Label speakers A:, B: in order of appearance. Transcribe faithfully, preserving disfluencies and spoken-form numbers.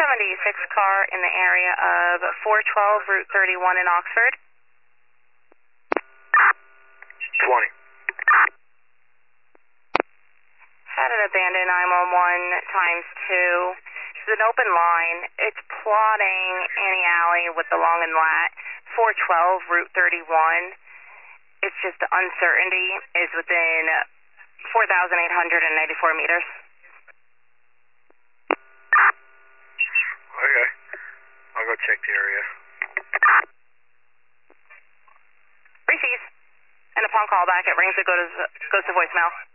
A: seventy-six car in the area of four twelve Route thirty-one in Oxford.
B: twenty.
A: Had an abandoned nine one one times two. It's an open line. It's plotting any alley with the long and lat. four twelve Route thirty-one. It's just the uncertainty is within four thousand eight hundred ninety-four meters.
B: Okay. I'll go check the area.
A: Receive. And upon callback, it rings, it goes, goes to voicemail.